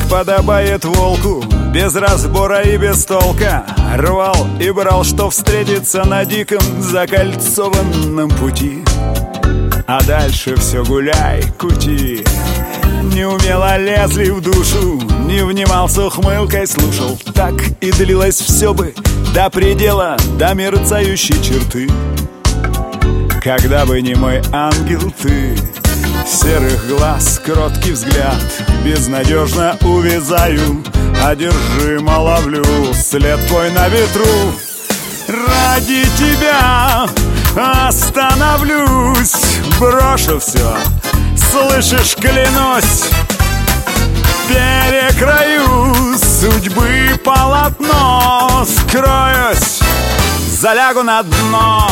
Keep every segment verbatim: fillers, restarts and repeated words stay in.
подобает волку, без разбора и без толка. Рвал и брал, что встретится на диком закольцованном пути. А дальше все гуляй, кути. Неумело лезли в душу, не внимал с ухмылкой, слушал. Так и длилось все бы до предела, до мерцающей черты. Когда бы не мой ангел ты, серых глаз кроткий взгляд, безнадежно увязаю, одержимо ловлю след твой на ветру. Ради тебя остановлюсь, брошу все, слышишь, клянусь. Перекрою судьбы полотно, скроюсь, залягу на дно.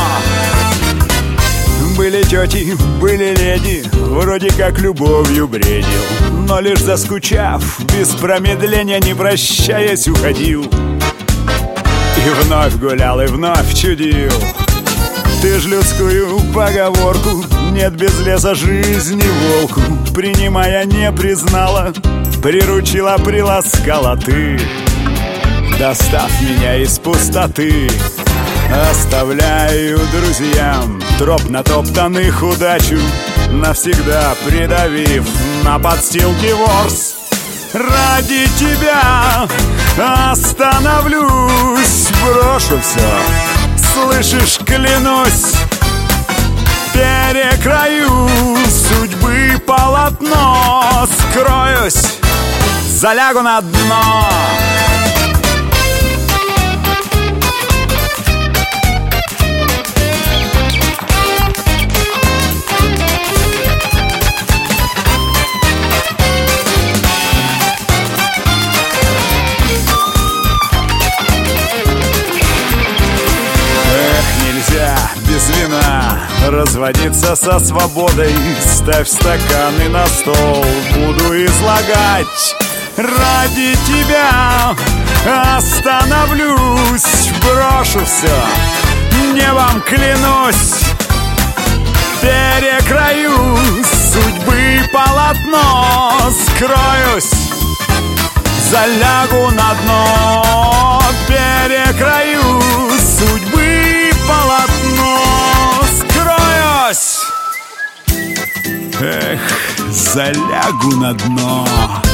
Были тети, были леди, вроде как любовью бредил, но лишь заскучав, без промедления, не прощаясь, уходил. И вновь гулял, и вновь чудил. Ты ж людскую поговорку «нет без леса жизни волку», принимая, не признала, приручила, приласкала ты. Достав меня из пустоты, оставляю друзьям троп натоптанных удачу, навсегда придавив на подстилке ворс. Ради тебя остановлюсь, брошу все, слышишь, клянусь. Перекрою судьбы полотно, скроюсь, залягу на дно. Без вина разводиться со свободой, ставь стаканы на стол, буду излагать. Ради тебя остановлюсь, брошу все, небом клянусь. Перекрою судьбы полотно, скроюсь, залягу на дно. Перекрою судьбы полотно, скроюсь. Эх, залягу на дно.